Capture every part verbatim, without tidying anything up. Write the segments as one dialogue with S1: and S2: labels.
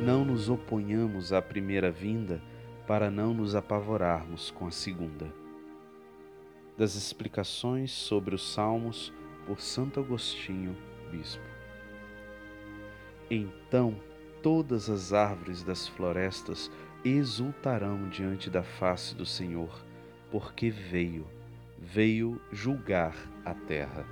S1: não nos oponhamos à primeira vinda para não nos apavorarmos com a segunda. Das explicações sobre os Salmos por Santo Agostinho, Bispo. Então todas as árvores das florestas exultarão diante da face do Senhor, porque veio, veio julgar a terra.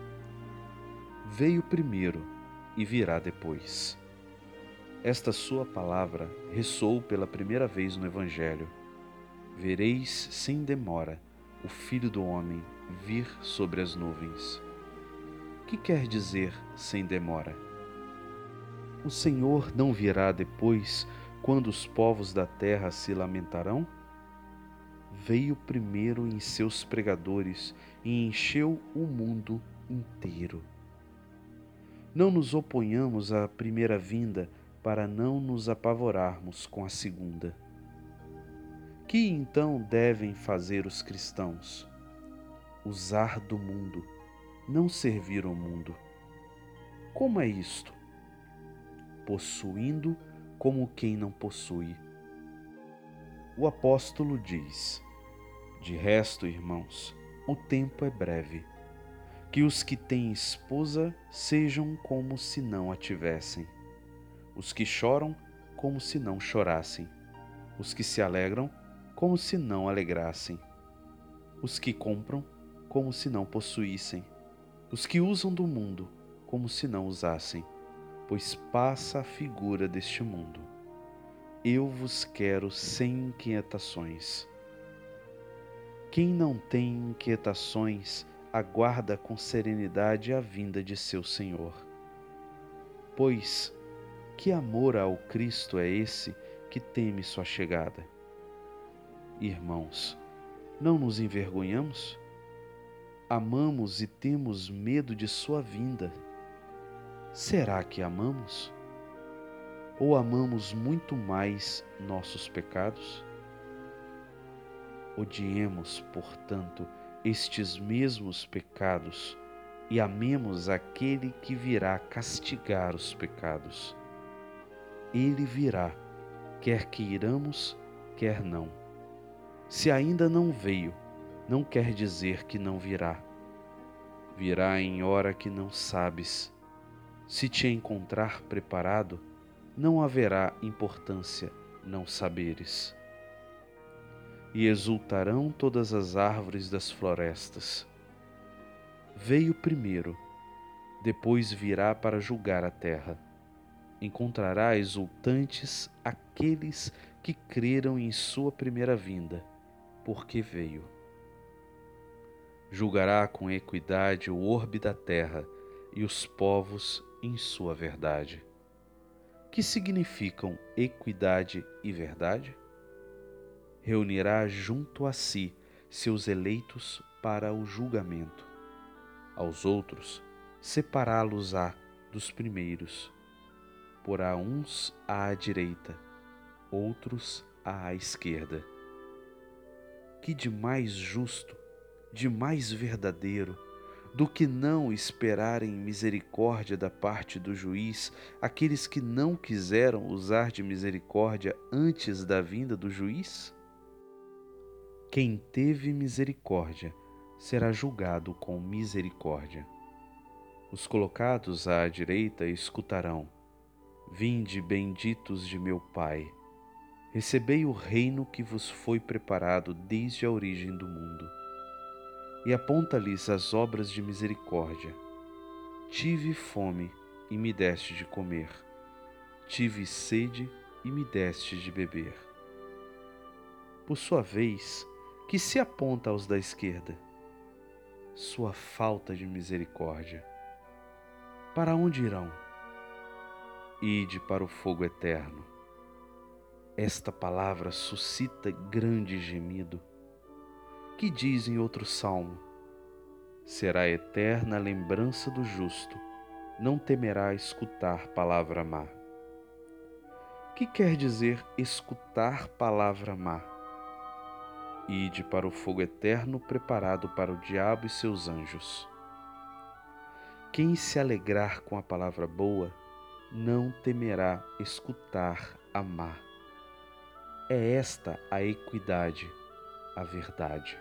S1: Veio primeiro e virá depois. Esta sua palavra ressoou pela primeira vez no Evangelho. Vereis sem demora o Filho do Homem vir sobre as nuvens. Que quer dizer sem demora? O Senhor não virá depois, quando os povos da terra se lamentarão? Veio primeiro em seus pregadores e encheu o mundo inteiro. Não nos oponhamos à primeira vinda para não nos apavorarmos com a segunda. Que então devem fazer os cristãos? Usar do mundo, não servir ao mundo. Como é isto? Possuindo como quem não possui. O apóstolo diz: de resto, irmãos, o tempo é breve. Que os que têm esposa sejam como se não a tivessem. Os que choram, como se não chorassem. Os que se alegram, como se não alegrassem. Os que compram, como se não possuíssem. Os que usam do mundo, como se não usassem. Pois passa a figura deste mundo. Eu vos quero sem inquietações. Quem não tem inquietações, aguarda com serenidade a vinda de seu Senhor. Pois, que amor ao Cristo é esse que teme sua chegada? Irmãos, não nos envergonhamos? Amamos e temos medo de sua vinda. Será que amamos? Ou amamos muito mais nossos pecados? Odiemos, portanto, estes mesmos pecados e amemos aquele que virá castigar os pecados. Ele virá, quer queiramos, quer não. Se ainda não veio, não quer dizer que não virá. Virá em hora que não sabes. Se te encontrar preparado, não haverá importância não saberes. E exultarão todas as árvores das florestas. Veio primeiro, depois virá para julgar a terra. Encontrará exultantes aqueles que creram em sua primeira vinda, porque veio. Julgará com equidade o orbe da terra e os povos em sua verdade. Que significam equidade e verdade? Reunirá junto a si seus eleitos para o julgamento. Aos outros, separá-los-á dos primeiros. Porá uns à direita, outros à esquerda. Que de mais justo, de mais verdadeiro, do que não esperarem misericórdia da parte do juiz aqueles que não quiseram usar de misericórdia antes da vinda do juiz? Quem teve misericórdia será julgado com misericórdia. Os colocados à direita escutarão: vinde, benditos de meu Pai, recebei o reino que vos foi preparado desde a origem do mundo. E aponta-lhes as obras de misericórdia. Tive fome e me deste de comer. Tive sede e me deste de beber. Por sua vez, que se aponta aos da esquerda? Sua falta de misericórdia. Para onde irão? Ide para o fogo eterno. Esta palavra suscita grande gemido. Que diz em outro salmo: será eterna a lembrança do justo, não temerá escutar palavra má. Que quer dizer escutar palavra má? Ide para o fogo eterno preparado para o diabo e seus anjos. Quem se alegrar com a palavra boa, não temerá escutar a má. É esta a equidade, a verdade.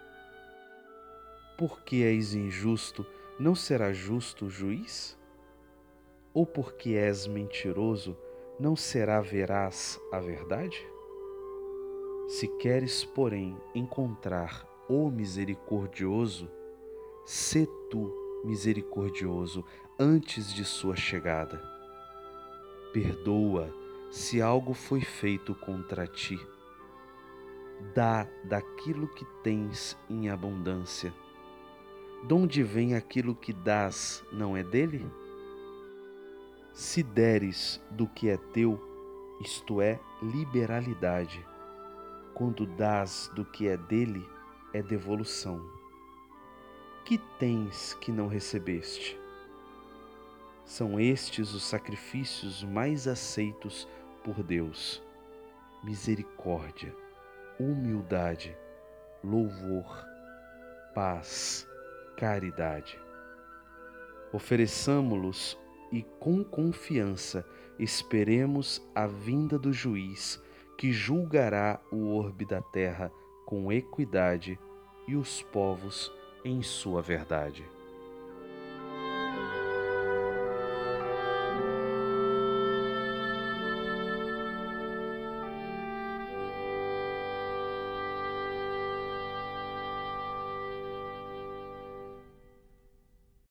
S1: Porque és injusto, não será justo o juiz? Ou porque és mentiroso, não será veraz a verdade? Se queres, porém, encontrar o misericordioso, sê tu misericordioso antes de sua chegada. Perdoa se algo foi feito contra ti. Dá daquilo que tens em abundância. Donde vem aquilo que dás, não é dele? Se deres do que é teu, isto é liberalidade. Quando dás do que é dele, é devolução. Que tens que não recebeste? São estes os sacrifícios mais aceitos por Deus: misericórdia, humildade, louvor, paz, caridade. Ofereçamo-los e com confiança esperemos a vinda do juiz que julgará o orbe da terra com equidade e os povos em sua verdade.